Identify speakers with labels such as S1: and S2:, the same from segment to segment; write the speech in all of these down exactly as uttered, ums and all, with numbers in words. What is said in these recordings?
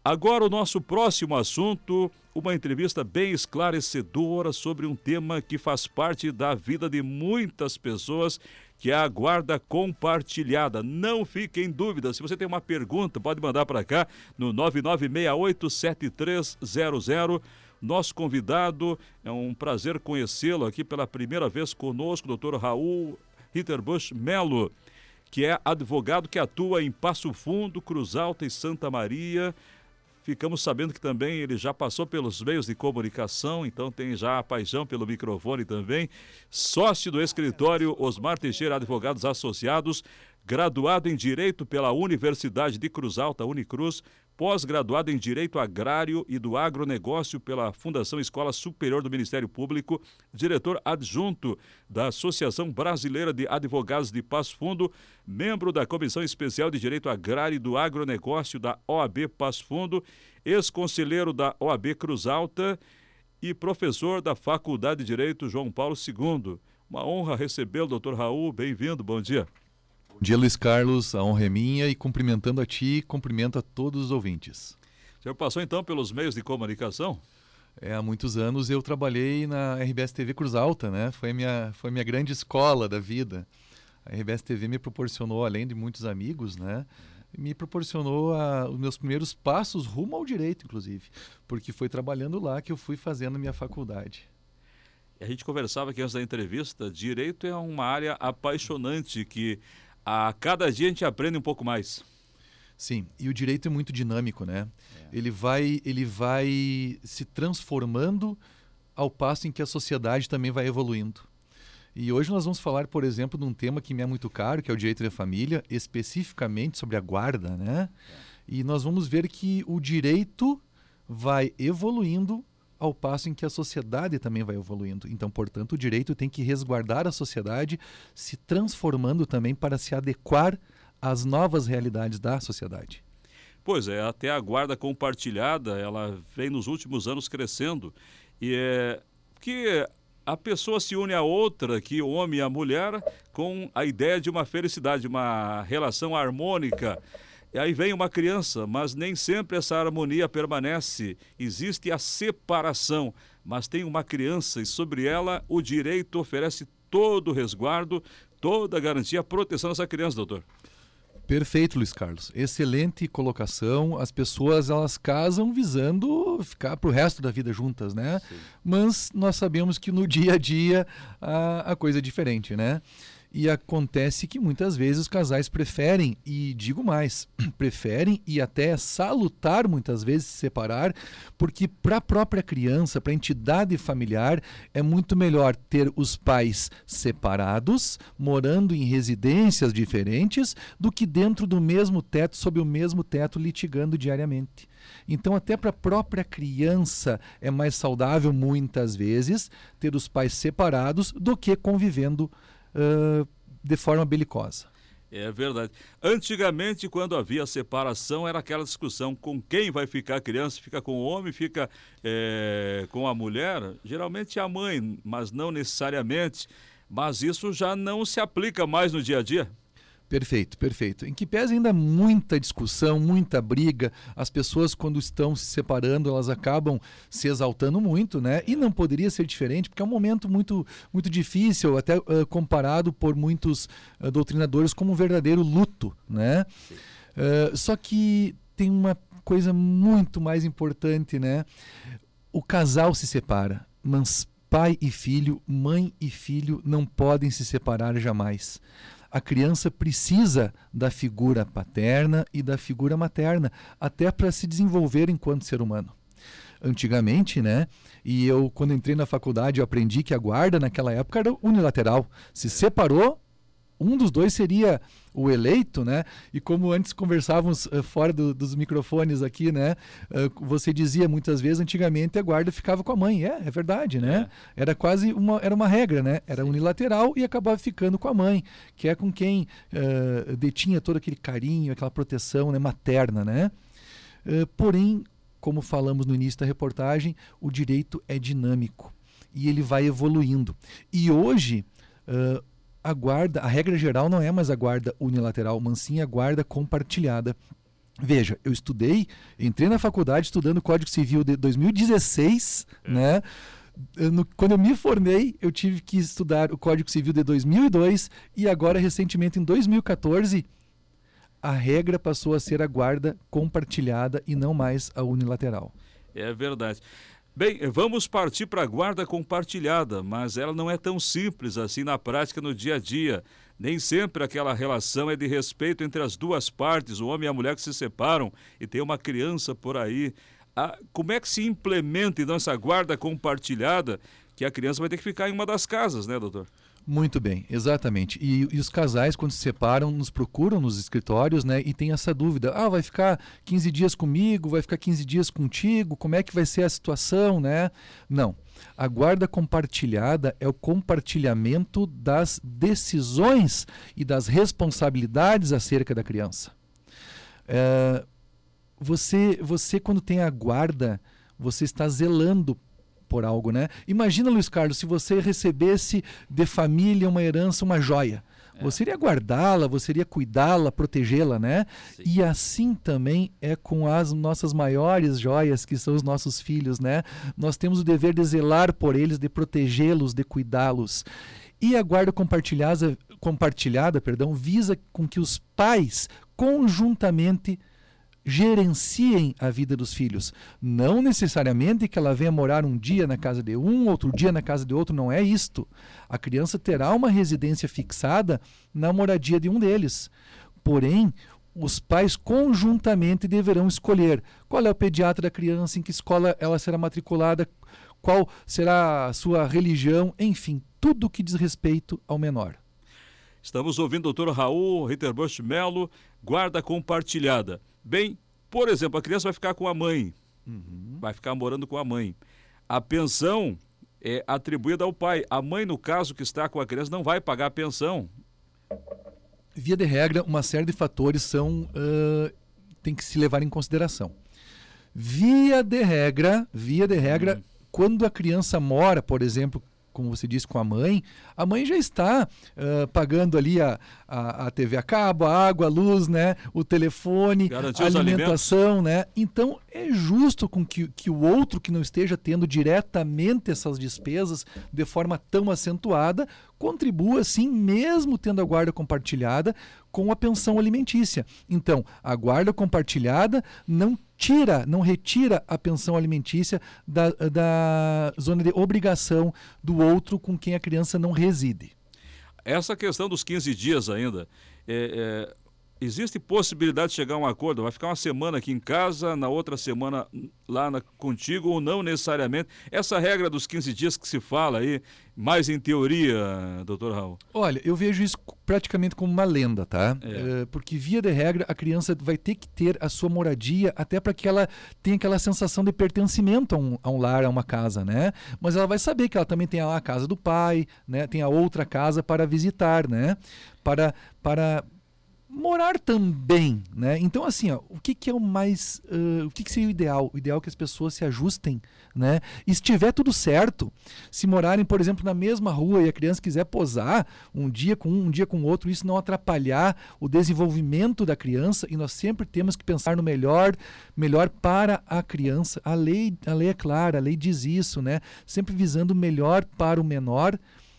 S1: Agora o nosso próximo assunto, uma entrevista bem esclarecedora sobre um tema que faz parte da vida de muitas pessoas, que é a guarda compartilhada. Não fique em dúvida, se você tem uma pergunta, pode mandar para cá no nove nove seis oito sete três zero zero. Nosso convidado, é um prazer conhecê-lo aqui pela primeira vez conosco, doutor Raul Ritterbusch Melo, que é advogado que atua em Passo Fundo, Cruz Alta e Santa Maria. Ficamos sabendo que também ele já passou pelos meios de comunicação, então tem já a paixão pelo microfone também. Sócio do escritório Osmar Teixeira Advogados Associados, graduado em Direito pela Universidade de Cruz Alta, Unicruz, pós-graduado em Direito Agrário e do Agronegócio pela Fundação Escola Superior do Ministério Público, diretor adjunto da Associação Brasileira de Advogados de Passo Fundo, membro da Comissão Especial de Direito Agrário e do Agronegócio da O A B Passo Fundo, ex-conselheiro da O A B Cruz Alta e professor da Faculdade de Direito João Paulo segundo. Uma honra recebê-lo, doutor Raul. Bem-vindo, bom dia.
S2: Bom dia, Luiz Carlos, a honra é minha e cumprimentando a ti, cumprimento a todos os ouvintes.
S1: O senhor passou então pelos meios de comunicação?
S2: É, há muitos anos eu trabalhei na R B S T V Cruz Alta, né? Foi a minha, foi a minha grande escola da vida. A R B S T V me proporcionou, além de muitos amigos, né? Me proporcionou a, os meus primeiros passos rumo ao direito, inclusive, porque foi trabalhando lá que eu fui fazendo a minha faculdade.
S1: A gente conversava aqui antes da entrevista, direito é uma área apaixonante que a cada dia a gente aprende um pouco mais.
S2: Sim, e o direito é muito dinâmico, né? É. Ele vai, ele vai se transformando ao passo em que a sociedade também vai evoluindo. E hoje nós vamos falar, por exemplo, de um tema que me é muito caro, que é o direito da família, especificamente sobre a guarda, né? É. E nós vamos ver que o direito vai evoluindo ao passo em que a sociedade também vai evoluindo. Então, portanto, o direito tem que resguardar a sociedade, se transformando também para se adequar às novas realidades da sociedade.
S1: Pois é, até a guarda compartilhada, ela vem nos últimos anos crescendo. E é que a pessoa se une a outra, que o homem e a mulher, com a ideia de uma felicidade, uma relação harmônica. E aí vem uma criança, mas nem sempre essa harmonia permanece. Existe a separação, mas tem uma criança e sobre ela o direito oferece todo o resguardo, toda a garantia, a proteção dessa criança, doutor.
S2: Perfeito, Luiz Carlos. Excelente colocação. As pessoas, elas casam visando ficar para o resto da vida juntas, né? Sim. Mas nós sabemos que no dia a dia a, a coisa é diferente, né? E acontece que muitas vezes os casais preferem, e digo mais, preferem e até salutar muitas vezes se separar, porque para a própria criança, para a entidade familiar, é muito melhor ter os pais separados, morando em residências diferentes, do que dentro do mesmo teto, sob o mesmo teto, litigando diariamente. Então, até para a própria criança é mais saudável, muitas vezes, ter os pais separados do que convivendo Uh, de forma belicosa.
S1: É verdade. Antigamente, quando havia separação, era aquela discussão com quem vai ficar a criança, fica com o homem, fica é, com a mulher, geralmente a mãe, mas não necessariamente. Mas isso já não se aplica mais no dia a dia.
S2: Perfeito, perfeito. Em que pese ainda muita discussão, muita briga, as pessoas quando estão se separando, elas acabam se exaltando muito, né? E não poderia ser diferente, porque é um momento muito, muito difícil, até uh, comparado por muitos uh, doutrinadores como um verdadeiro luto, né? Uh, só que tem uma coisa muito mais importante, né? O casal se separa, mas pai e filho, mãe e filho não podem se separar jamais. A criança precisa da figura paterna e da figura materna, até para se desenvolver enquanto ser humano. Antigamente, né, e eu quando entrei na faculdade eu aprendi que a guarda naquela época era unilateral. Se separou, um dos dois seria o eleito, né? E como antes conversávamos uh, fora do, dos microfones aqui, né? Uh, você dizia muitas vezes, antigamente a guarda ficava com a mãe. É, é verdade, né? É. Era quase uma, era uma regra, né? Era unilateral e acabava ficando com a mãe, que é com quem uh, detinha todo aquele carinho, aquela proteção, né, materna, né? Uh, porém, como falamos no início da reportagem, o direito é dinâmico e ele vai evoluindo. E hoje, uh, a guarda, a regra geral não é mais a guarda unilateral, mas sim a guarda compartilhada. Veja, eu estudei, entrei na faculdade estudando o Código Civil de dois mil e dezesseis, é. né? No, quando eu me formei, eu tive que estudar o Código Civil de dois mil e dois e agora, recentemente, em dois mil e quatorze, a regra passou a ser a guarda compartilhada e não mais a unilateral.
S1: É verdade. Bem, vamos partir para a guarda compartilhada, mas ela não é tão simples assim na prática, no dia a dia. Nem sempre aquela relação é de respeito entre as duas partes, o homem e a mulher que se separam e tem uma criança por aí. Ah, como é que se implementa então essa guarda compartilhada, que a criança vai ter que ficar em uma das casas, né, doutor?
S2: Muito bem, exatamente. E, e os casais, quando se separam, nos procuram nos escritórios, né? E tem essa dúvida. Ah, vai ficar quinze dias comigo, vai ficar quinze dias contigo, como é que vai ser a situação, né? Não. A guarda compartilhada é o compartilhamento das decisões e das responsabilidades acerca da criança. É, você, você, quando tem a guarda, você está zelando por algo, né? Imagina, Luiz Carlos, se você recebesse de família uma herança, uma joia. É. Você iria guardá-la, você iria cuidá-la, protegê-la, né? Sim. E assim também é com as nossas maiores joias, que são os nossos filhos, né? Nós temos o dever de zelar por eles, de protegê-los, de cuidá-los. E a guarda compartilhada, compartilhada, perdão, visa com que os pais conjuntamente gerenciem a vida dos filhos. Não necessariamente que ela venha morar um dia na casa de um, outro dia na casa de outro, não é isto. A criança terá uma residência fixada na moradia de um deles. Porém, os pais conjuntamente deverão escolher qual é o pediatra da criança, em que escola ela será matriculada, qual será a sua religião, enfim, tudo que diz respeito ao menor.
S1: Estamos ouvindo o doutor Raul Ritterbusch Melo, guarda compartilhada. Bem, por exemplo, a criança vai ficar com a mãe, uhum. vai ficar morando com a mãe. A pensão é atribuída ao pai. A mãe, no caso, que está com a criança, não vai pagar a pensão.
S2: Via de regra, uma série de fatores são, uh, tem que se levar em consideração. Via de regra, via de regra, hum. quando a criança mora, por exemplo, como você disse, com a mãe, a mãe já está uh, pagando ali a, a, a T V a cabo, a água, a luz, né? O telefone, Garantir a alimentação, né? Então, é justo com que, que o outro que não esteja tendo diretamente essas despesas de forma tão acentuada, contribua, sim, mesmo tendo a guarda compartilhada, com a pensão alimentícia. Então, a guarda compartilhada não tira, não retira a pensão alimentícia da, da zona de obrigação do outro com quem a criança não reside.
S1: Essa questão dos quinze dias ainda, é, é, existe possibilidade de chegar a um acordo? Vai ficar uma semana aqui em casa, na outra semana lá na, contigo, ou não necessariamente? Essa regra dos quinze dias que se fala aí, mais em teoria, doutor Raul?
S2: Olha, eu vejo isso praticamente como uma lenda, tá? É. É, porque, via de regra, a criança vai ter que ter a sua moradia até para que ela tenha aquela sensação de pertencimento a um, a um lar, a uma casa, né? Mas ela vai saber que ela também tem a casa do pai, né? Tem a outra casa para visitar, né? Para... para morar também, né? Então, assim, ó, o que, que é o mais, uh, o que, que seria o ideal? O ideal é que as pessoas se ajustem, né? E se tiver tudo certo, se morarem, por exemplo, na mesma rua e a criança quiser posar um dia com um, um dia com o outro, isso não atrapalhar o desenvolvimento da criança, e nós sempre temos que pensar no melhor, melhor para a criança. A lei, a lei é clara, a lei diz isso, né? Sempre visando o melhor para o menor.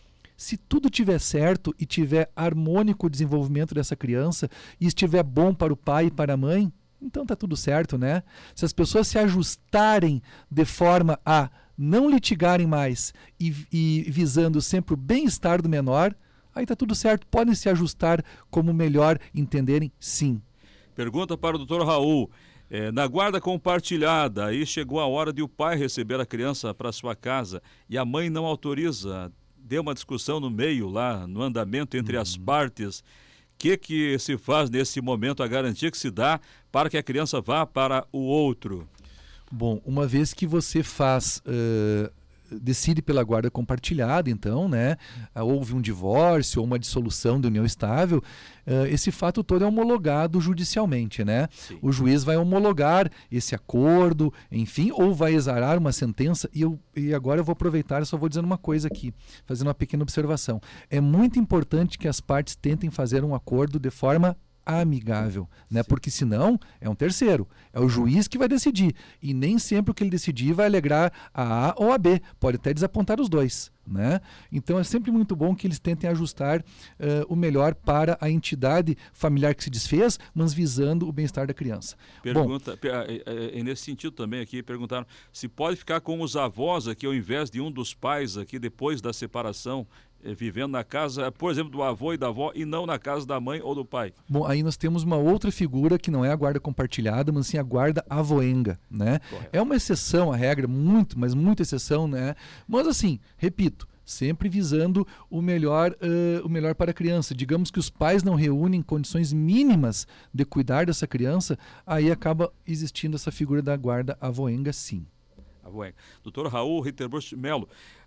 S2: Se tudo tiver certo e tiver harmônico o desenvolvimento dessa criança e estiver bom para o pai e para a mãe, então tá tudo certo, né? Se as pessoas se ajustarem de forma a não litigarem mais e, e visando sempre o bem-estar do menor, aí tá tudo certo. Podem se ajustar como melhor entenderem, sim.
S1: Pergunta para o doutor Raul. É, na guarda compartilhada, aí chegou a hora de o pai receber a criança para sua casa e a mãe não autoriza. Deu uma discussão no meio lá, no andamento entre uhum. as partes. O que, que se faz nesse momento, a garantia que se dá para que a criança vá para o outro?
S2: Bom, uma vez que você faz, uh, decide pela guarda compartilhada, então, né, houve um divórcio ou uma dissolução da união estável, uh, esse fato todo é homologado judicialmente, né? Sim. O juiz vai homologar esse acordo, enfim, ou vai exarar uma sentença. E, eu, e agora eu vou aproveitar e só vou dizendo uma coisa aqui, fazendo uma pequena observação. É muito importante que as partes tentem fazer um acordo de forma amigável, né? Porque senão é um terceiro, é o juiz que vai decidir, e nem sempre o que ele decidir vai alegrar a A ou a B, pode até desapontar os dois, né? Então é sempre muito bom que eles tentem ajustar uh, o melhor para a entidade familiar que se desfez, mas visando o bem-estar da criança.
S1: Pergunta, bom, é, é, nesse sentido também aqui, perguntaram se pode ficar com os avós aqui ao invés de um dos pais aqui depois da separação, vivendo na casa, por exemplo, do avô e da avó e não na casa da mãe ou do pai.
S2: Bom, aí nós temos uma outra figura que não é a guarda compartilhada, mas sim a guarda avoenga, né? Correto. É uma exceção à regra, muito, mas muita exceção, né? Mas assim, repito, sempre visando o melhor, uh, o melhor para a criança. Digamos que os pais não reúnem condições mínimas de cuidar dessa criança, aí acaba existindo essa figura da guarda avoenga, sim.
S1: Avoenga. doutor Raul Ritterbusch Melo,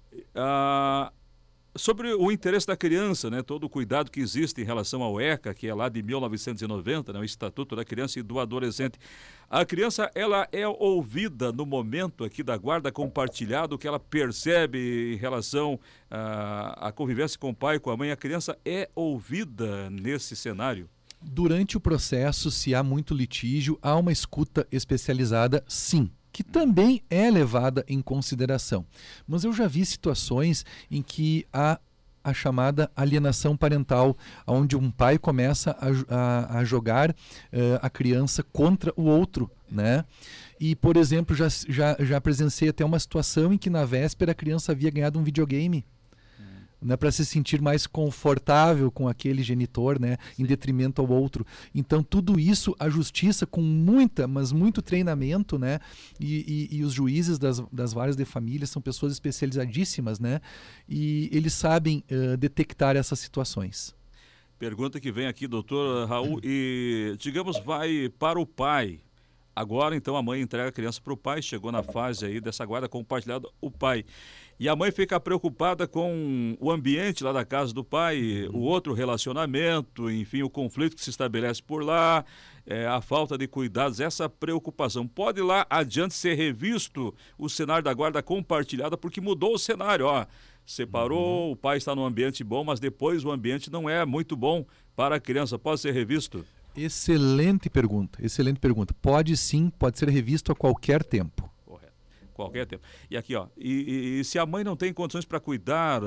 S1: uh, sobre o interesse da criança, né, todo o cuidado que existe em relação ao ECA, que é lá de mil novecentos e noventa, né, o Estatuto da Criança e do Adolescente. A criança, ela é ouvida no momento aqui da guarda compartilhada, o que ela percebe em relação à, à convivência com o pai e com a mãe. A criança é ouvida nesse cenário?
S2: Durante o processo, se há muito litígio, há uma escuta especializada, sim, que também é levada em consideração. Mas eu já vi situações em que há a chamada alienação parental, onde um pai começa a, a, a jogar uh, a criança contra o outro, né? E, por exemplo, já, já, já presenciei até uma situação em que na véspera a criança havia ganhado um videogame, né, para se sentir mais confortável com aquele genitor, né, em detrimento ao outro. Então, tudo isso, a justiça, com muita, mas muito treinamento, né, e, e, e os juízes das, das varas de família são pessoas especializadíssimas, né, e eles sabem uh, detectar essas situações.
S1: Pergunta que vem aqui, doutor Raul, e digamos, vai para o pai. Agora, então, a mãe entrega a criança para o pai, chegou na fase aí dessa guarda compartilhada, o pai. E a mãe fica preocupada com o ambiente lá da casa do pai, o outro relacionamento, enfim, o conflito que se estabelece por lá, é, a falta de cuidados, essa preocupação. Pode lá adiante ser revisto o cenário da guarda compartilhada, porque mudou o cenário, ó. Separou, uhum. O pai está num ambiente bom, mas depois o ambiente não é muito bom para a criança. Pode ser revisto?
S2: Excelente pergunta, excelente pergunta. Pode sim, pode ser revisto a qualquer tempo.
S1: Correto, qualquer tempo. E aqui, ó, e, e, e se a mãe não tem condições para cuidar,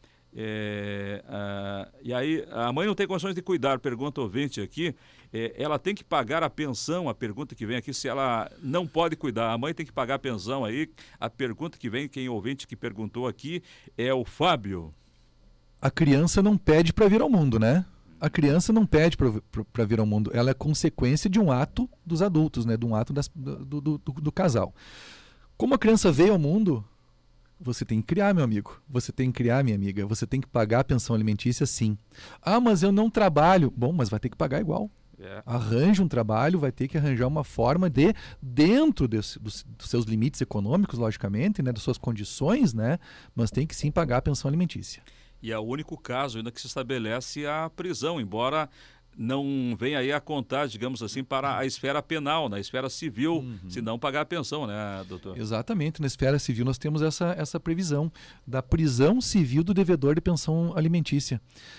S1: é, a, e aí a mãe não tem condições de cuidar, pergunta o ouvinte aqui, é, ela tem que pagar a pensão, a pergunta que vem aqui, se ela não pode cuidar, a mãe tem que pagar a pensão aí, a pergunta que vem, quem ouvinte que perguntou aqui é o Fábio.
S2: A criança não pede para vir ao mundo, né? A criança não pede para vir ao mundo, ela é consequência de um ato dos adultos, né? De um ato das, do, do, do, do casal. Como a criança veio ao mundo, você tem que criar, meu amigo. Você tem que criar, minha amiga. Você tem que pagar a pensão alimentícia, sim. Ah, mas eu não trabalho. Bom, mas vai ter que pagar igual. É. Arranja um trabalho, vai ter que arranjar uma forma de, dentro desse, dos, dos seus limites econômicos, logicamente, né? Das suas condições, né? Mas tem que sim pagar a pensão alimentícia.
S1: E é o único caso ainda que se estabelece a prisão, embora não venha aí a contar, digamos assim, para a esfera penal, na esfera civil, uhum. se não pagar a pensão, né, doutor?
S2: Exatamente, na esfera civil nós temos essa, essa previsão da prisão civil do devedor de pensão alimentícia.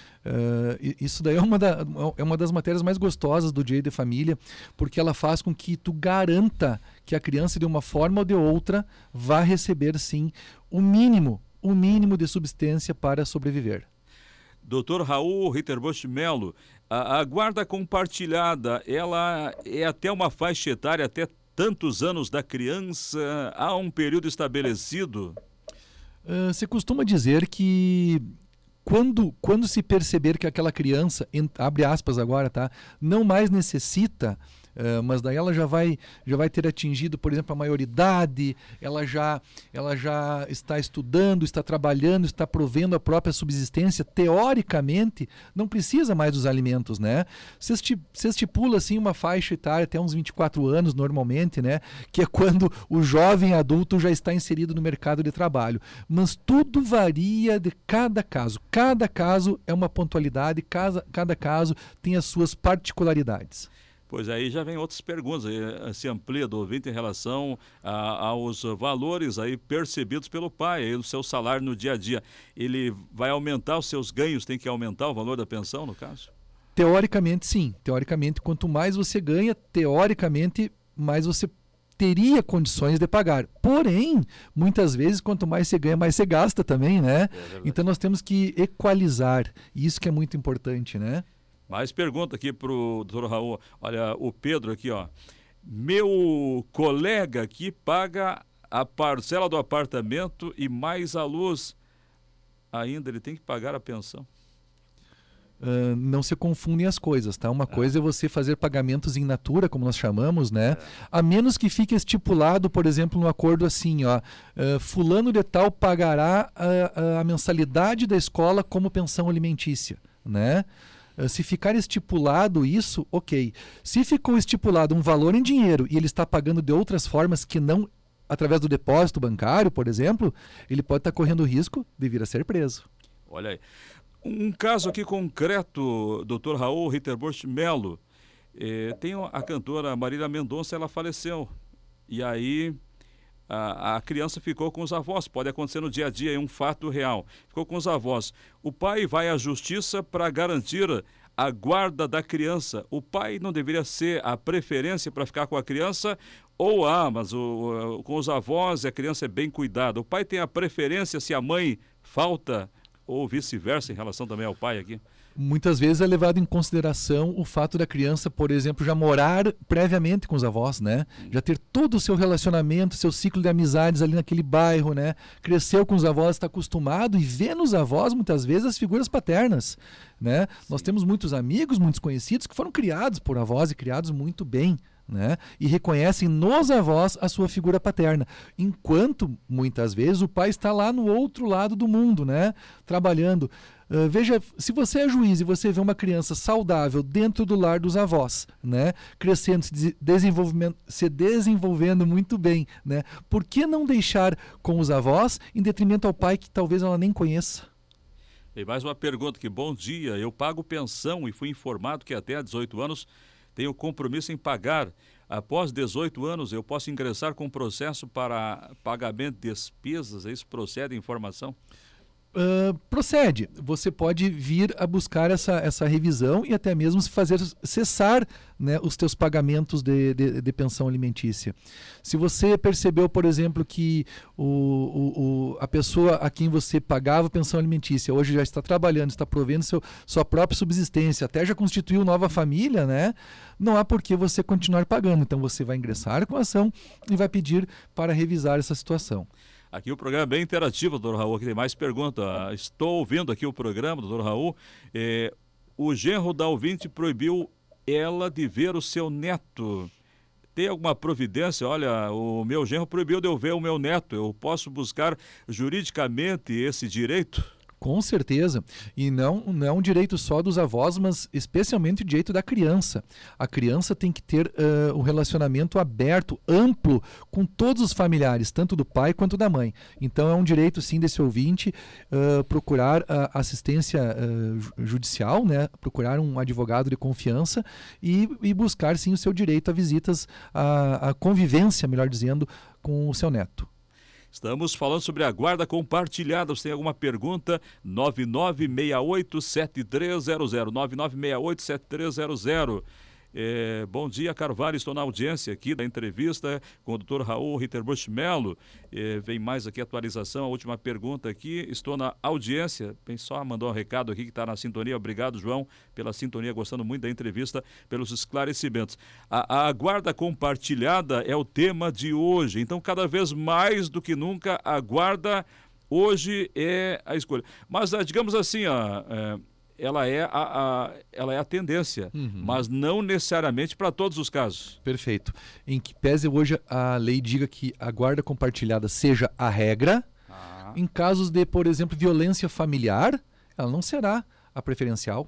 S2: Uh, isso daí é uma, da, é uma das matérias mais gostosas do Direito de Família, porque ela faz com que tu garanta que a criança, de uma forma ou de outra, vá receber, sim, o mínimo o mínimo de subsistência para sobreviver.
S1: doutor Raul Ritterbusch Melo, a, a guarda compartilhada, ela é até uma faixa etária, até tantos anos da criança, há um período estabelecido?
S2: Uh, se costuma dizer que quando, quando se perceber que aquela criança, abre aspas agora, tá, não mais necessita, Uh, mas daí ela já vai, já vai ter atingido, por exemplo, a maioridade, ela já, ela já está estudando, está trabalhando, está provendo a própria subsistência, teoricamente não precisa mais dos alimentos, né? Se estipula assim uma faixa etária até uns vinte e quatro anos normalmente, né? Que é quando o jovem adulto já está inserido no mercado de trabalho. Mas tudo varia de cada caso. Cada caso é uma pontualidade, cada, cada caso tem as suas particularidades.
S1: Pois aí já vem outras perguntas, aí se amplia do ouvinte em relação a, aos valores aí percebidos pelo pai, aí o seu salário no dia a dia. Ele vai aumentar os seus ganhos, tem que aumentar o valor da pensão, no caso?
S2: Teoricamente, sim. Teoricamente, quanto mais você ganha, teoricamente, mais você teria condições de pagar. Porém, muitas vezes, quanto mais você ganha, mais você gasta também, né? É então, nós temos que equalizar. E isso que é muito importante, né?
S1: Mais pergunta aqui para o doutor Raul. Olha, o Pedro aqui, ó. Meu colega aqui paga a parcela do apartamento e mais a luz. Ainda ele tem que pagar a pensão.
S2: Uh, não se confundem as coisas, tá? Uma coisa é você fazer pagamentos in natura, como nós chamamos, né? A menos que fique estipulado, por exemplo, no acordo assim, ó, uh, fulano de tal pagará a, a mensalidade da escola como pensão alimentícia, né? Uh, se ficar estipulado isso, ok. Se ficou estipulado um valor em dinheiro e ele está pagando de outras formas que não através do depósito bancário, por exemplo, ele pode estar correndo o risco de vir a ser preso.
S1: Olha aí. Um caso aqui concreto, doutor Raul Ritterbusch Melo. Eh, tem a cantora Marília Mendonça, ela faleceu. E aí a, a criança ficou com os avós. Pode acontecer no dia a dia, é um fato real. Ficou com os avós. O pai vai à justiça para garantir a guarda da criança. O pai não deveria ser a preferência para ficar com a criança? Ou, ah, mas o, com os avós a criança é bem cuidada. O pai tem a preferência se a mãe falta, ou vice-versa em relação também ao pai aqui?
S2: Muitas vezes é levado em consideração o fato da criança, por exemplo, já morar previamente com os avós, né? Já ter todo o seu relacionamento, seu ciclo de amizades ali naquele bairro, né? Cresceu com os avós, está acostumado e vê nos avós, muitas vezes, as figuras paternas, né? Nós temos muitos amigos, muitos conhecidos que foram criados por avós e criados muito bem, né? E reconhecem nos avós a sua figura paterna, enquanto muitas vezes o pai está lá no outro lado do mundo, né? Trabalhando. Uh, veja, se você é juiz e você vê uma criança saudável dentro do lar dos avós, né? Crescendo, se desenvolvendo, se desenvolvendo muito bem, né? Por que não deixar com os avós em detrimento ao pai que talvez ela nem conheça?
S1: E mais uma pergunta aqui. Bom dia, eu pago pensão e fui informado que até dezoito anos tenho compromisso em pagar. Após dezoito anos, eu posso ingressar com processo para pagamento de despesas? Isso procede a informação?
S2: Uh, procede. Você pode vir a buscar essa, essa revisão e até mesmo fazer cessar, né, os teus pagamentos de, de, de pensão alimentícia. Se você percebeu, por exemplo, que o, o, o, a pessoa a quem você pagava pensão alimentícia hoje já está trabalhando, está provendo seu, sua própria subsistência, até já constituiu nova família, né? Não há por que você continuar pagando. Então você vai ingressar com a ação e vai pedir para revisar essa situação.
S1: Aqui o programa é bem interativo, doutor Raul, aqui tem mais pergunta. Estou ouvindo aqui o programa, doutor Raul. É, o genro da ouvinte proibiu ela de ver o seu neto. Tem alguma providência? Olha, o meu genro proibiu de eu ver o meu neto. Eu posso buscar juridicamente esse direito?
S2: Com certeza. E não, não é um direito só dos avós, mas especialmente o direito da criança. A criança tem que ter uh, um relacionamento aberto, amplo, com todos os familiares, tanto do pai quanto da mãe. Então é um direito, sim, desse ouvinte uh, procurar uh, assistência uh, judicial, né? Procurar um advogado de confiança e, e buscar, sim, o seu direito a visitas, a, a convivência, melhor dizendo, com o seu neto.
S1: Estamos falando sobre a guarda compartilhada. Você tem alguma pergunta? nove nove seis oito sete três zero zero. nove nove seis oito sete três zero zero. É, bom dia, Carvalho. Estou na audiência aqui da entrevista com o doutor Raul Ritterbusch Melo. É, vem mais aqui atualização, a última pergunta aqui. Estou na audiência. Bem, só mandou um recado aqui que está na sintonia. Obrigado, João, pela sintonia. Gostando muito da entrevista, pelos esclarecimentos. A, a guarda compartilhada é o tema de hoje. Então, cada vez mais do que nunca, a guarda hoje é a escolha. Mas, digamos assim, ó, é, ela é a, a, ela é a tendência, uhum. mas não necessariamente para todos os casos.
S2: Perfeito. Em que pese hoje a lei diga que a guarda compartilhada seja a regra, ah. em casos de, por exemplo, violência familiar, ela não será a preferencial.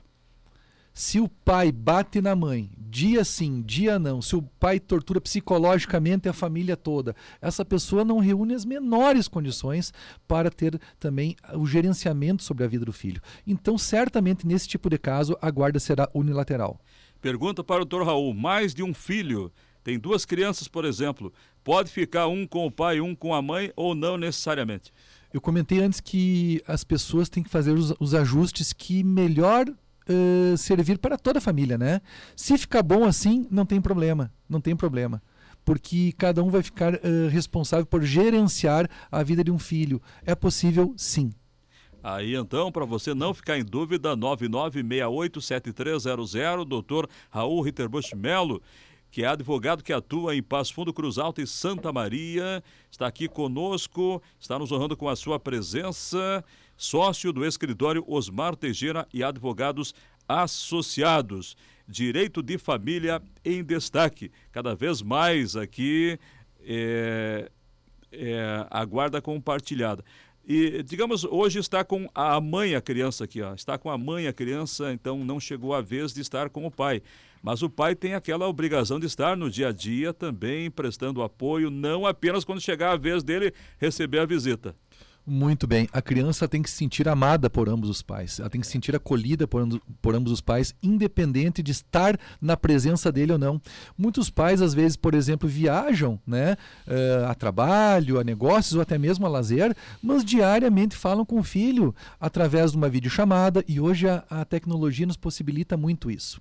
S2: Se o pai bate na mãe, dia sim, dia não, se o pai tortura psicologicamente a família toda, essa pessoa não reúne as menores condições para ter também o gerenciamento sobre a vida do filho. Então, certamente, nesse tipo de caso, a guarda será unilateral.
S1: Pergunta para o doutor Raul: mais de um filho, tem duas crianças, por exemplo, pode ficar um com o pai e um com a mãe ou não necessariamente?
S2: Eu comentei antes que as pessoas têm que fazer os, os ajustes que melhor uh, servir para toda a família, né? Se ficar bom assim, não tem problema, não tem problema. Porque cada um vai ficar uh, responsável por gerenciar a vida de um filho. É possível, sim.
S1: Aí então, para você não ficar em dúvida, nove nove seis oito sete três zero zero, doutor Raul Ritterbusch Melo, que é advogado que atua em Passo Fundo, Cruz Alta e Santa Maria, está aqui conosco, está nos honrando com a sua presença, sócio do escritório Osmar Teixeira e Advogados Associados. Direito de família em destaque. Cada vez mais aqui é, é, a guarda compartilhada. E, digamos, hoje está com a mãe a criança aqui, ó. Está com a mãe a criança, então não chegou a vez de estar com o pai. Mas o pai tem aquela obrigação de estar no dia a dia também, prestando apoio, não apenas quando chegar a vez dele receber a visita.
S2: Muito bem. A criança tem que se sentir amada por ambos os pais. Ela tem que se sentir acolhida por, por ambos os pais, independente de estar na presença dele ou não. Muitos pais, às vezes, por exemplo, viajam, né, uh, a trabalho, a negócios ou até mesmo a lazer, mas diariamente falam com o filho através de uma videochamada, e hoje a, a tecnologia nos possibilita muito isso.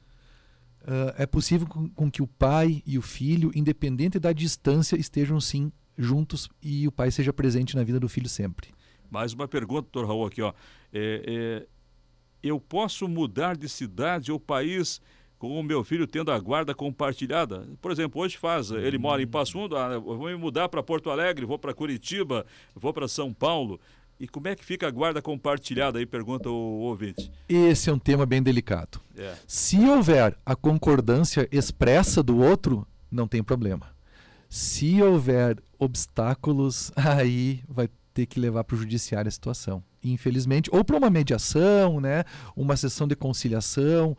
S2: Uh, é possível com, com que o pai e o filho, independente da distância, estejam sim juntos e o pai seja presente na vida do filho sempre.
S1: Mais uma pergunta, doutor Raul, aqui, ó. É, é, eu posso mudar de cidade ou país com o meu filho tendo a guarda compartilhada? Por exemplo, hoje faz, ele mora em Passo Fundo, ah, eu vou me mudar para Porto Alegre, vou para Curitiba, vou para São Paulo. E como é que fica a guarda compartilhada aí, pergunta o ouvinte.
S2: Esse é um tema bem delicado.
S1: É.
S2: Se houver a concordância expressa do outro, não tem problema. Se houver obstáculos, aí vai ter que levar para o judiciário a situação, infelizmente, ou para uma mediação, né, uma sessão de conciliação,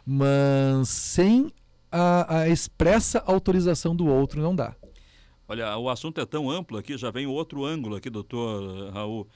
S2: mas sem a, a expressa autorização do outro não dá.
S1: Olha, o assunto é tão amplo aqui, já vem outro ângulo aqui, doutor Raul.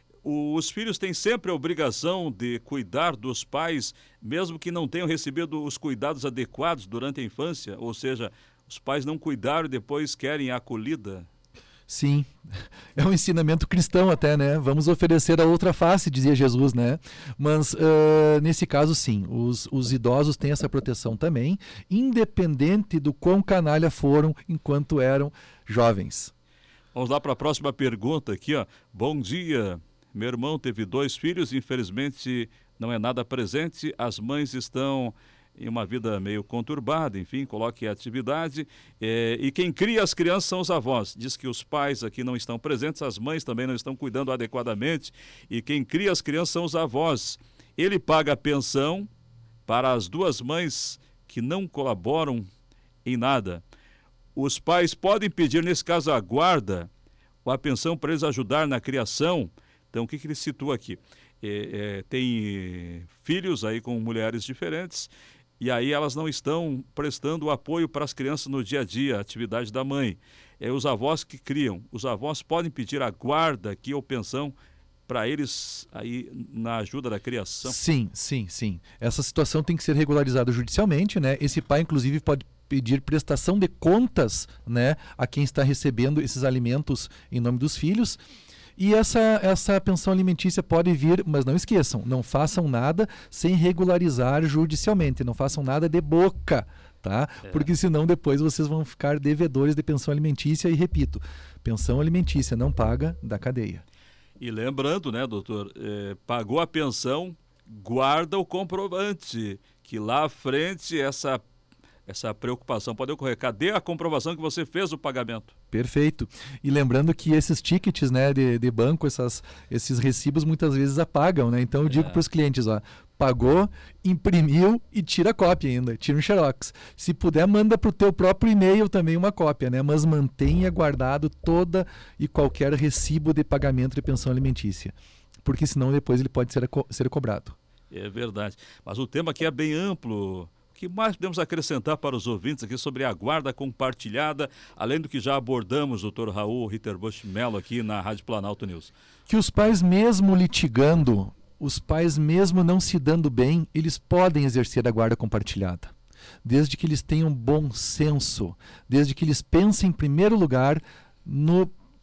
S1: Os filhos têm sempre a obrigação de cuidar dos pais, mesmo que não tenham recebido os cuidados adequados durante a infância, ou seja, os pais não cuidaram e depois querem a acolhida?
S2: Sim, é um ensinamento cristão até, né? Vamos oferecer a outra face, dizia Jesus, né? Mas uh, nesse caso, sim, os, os idosos têm essa proteção também, independente do quão canalha foram enquanto eram jovens.
S1: Vamos lá para a próxima pergunta aqui, ó. Bom dia, meu irmão teve dois filhos, infelizmente não é nada presente, as mães estão em uma vida meio conturbada, enfim, coloque a atividade, é, e quem cria as crianças são os avós. Diz que os pais aqui não estão presentes, as mães também não estão cuidando adequadamente, e quem cria as crianças são os avós. Ele paga a pensão para as duas mães que não colaboram em nada. Os pais podem pedir, nesse caso, a guarda ou a pensão para eles ajudar na criação. Então, o que, que ele situa aqui? É, é, tem filhos aí com mulheres diferentes, e aí elas não estão prestando apoio para as crianças no dia a dia, a atividade da mãe. É os avós que criam. Os avós podem pedir a guarda aqui ou pensão para eles aí na ajuda da criação?
S2: Sim, sim, sim. Essa situação tem que ser regularizada judicialmente, né? Esse pai, inclusive, pode pedir prestação de contas, né, a quem está recebendo esses alimentos em nome dos filhos. E essa, essa pensão alimentícia pode vir, mas não esqueçam, não façam nada sem regularizar judicialmente, não façam nada de boca, tá? É. Porque senão depois vocês vão ficar devedores de pensão alimentícia e, repito, pensão alimentícia não paga da cadeia.
S1: E lembrando, né, doutor, é, pagou a pensão, guarda o comprovante, que lá à frente essa Essa preocupação pode ocorrer. Cadê a comprovação que você fez o pagamento?
S2: Perfeito. E lembrando que esses tickets, né, de, de banco, essas, esses recibos muitas vezes apagam, né? Então eu digo é. para os clientes, ó, pagou, imprimiu e tira a cópia ainda, tira um xerox. Se puder, manda para o teu próprio e-mail também uma cópia, né? Mas mantenha guardado toda e qualquer recibo de pagamento de pensão alimentícia, porque senão depois ele pode ser, ser cobrado.
S1: É verdade. Mas o tema aqui é bem amplo. O que mais podemos acrescentar para os ouvintes aqui sobre a guarda compartilhada, além do que já abordamos, doutor Raul Ritterbusch Melo, aqui na Rádio Planalto News?
S2: Que os pais, mesmo litigando, os pais mesmo não se dando bem, eles podem exercer a guarda compartilhada, desde que eles tenham bom senso, desde que eles pensem em primeiro lugar no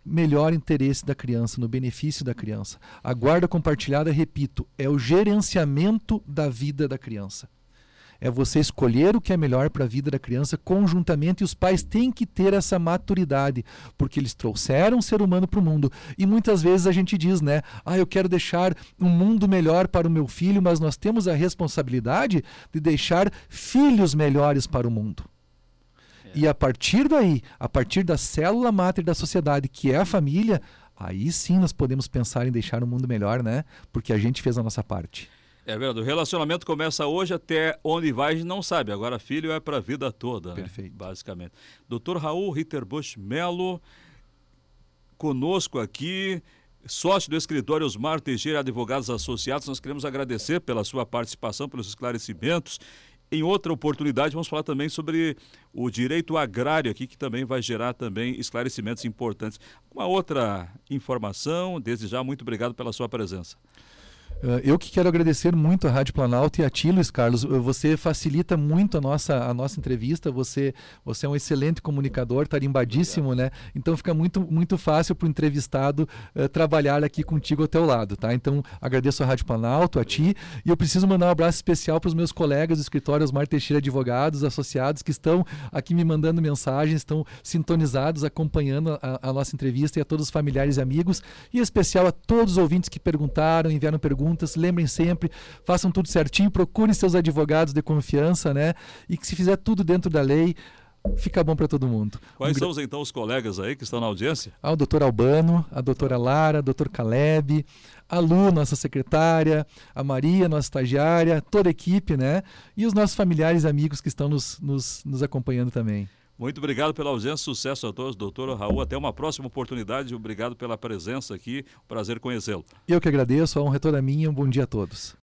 S2: melhor interesse da criança, no benefício da criança. A guarda compartilhada, repito, é o gerenciamento da vida da criança. É você escolher o que é melhor para a vida da criança conjuntamente, e os pais têm que ter essa maturidade, porque eles trouxeram o ser humano para o mundo. E muitas vezes a gente diz, né? Ah, eu quero deixar um mundo melhor para o meu filho, mas nós temos a responsabilidade de deixar filhos melhores para o mundo. É. E a partir daí, a partir da célula máter da sociedade, que é a família, aí sim nós podemos pensar em deixar um mundo melhor, né? Porque a gente fez a nossa parte.
S1: É verdade, o relacionamento começa hoje, até onde vai a gente não sabe. Agora filho é para a vida toda,
S2: Perfeito.
S1: Né? Basicamente. doutor Raul Ritterbusch Melo, conosco aqui, sócio do escritório Osmar Teixeira Advogados Associados. Nós queremos agradecer pela sua participação, pelos esclarecimentos. Em outra oportunidade, vamos falar também sobre o direito agrário aqui, que também vai gerar também esclarecimentos importantes. Uma outra informação, desde já, muito obrigado pela sua presença.
S2: Eu que quero agradecer muito à Rádio Planalto e a ti, Luiz Carlos. Você facilita muito a nossa, a nossa entrevista, você, você é um excelente comunicador, tarimbadíssimo, né? Então fica muito, muito fácil para o entrevistado uh, trabalhar aqui contigo ao teu lado, tá? Então agradeço à Rádio Planalto, a ti, e eu preciso mandar um abraço especial para os meus colegas do escritório Osmar Teixeira Advogados Associados, que estão aqui me mandando mensagens, estão sintonizados, acompanhando a, a nossa entrevista, e a todos os familiares e amigos, e em especial a todos os ouvintes que perguntaram, enviaram perguntas. Lembrem sempre, façam tudo certinho, procurem seus advogados de confiança, né? E que se fizer tudo dentro da lei, fica bom para todo mundo.
S1: Quais
S2: um...
S1: são então os colegas aí que estão na audiência?
S2: Ah, o doutor Albano, a doutora Lara, o doutor Caleb, a Lu, nossa secretária, a Maria, nossa estagiária, toda a equipe, né? E os nossos familiares e amigos que estão nos, nos, nos acompanhando também.
S1: Muito obrigado pela audiência, sucesso a todos, doutor Raul. Até uma próxima oportunidade, obrigado pela presença aqui, prazer conhecê-lo.
S2: Eu que agradeço, a honra é toda minha, um bom dia a todos.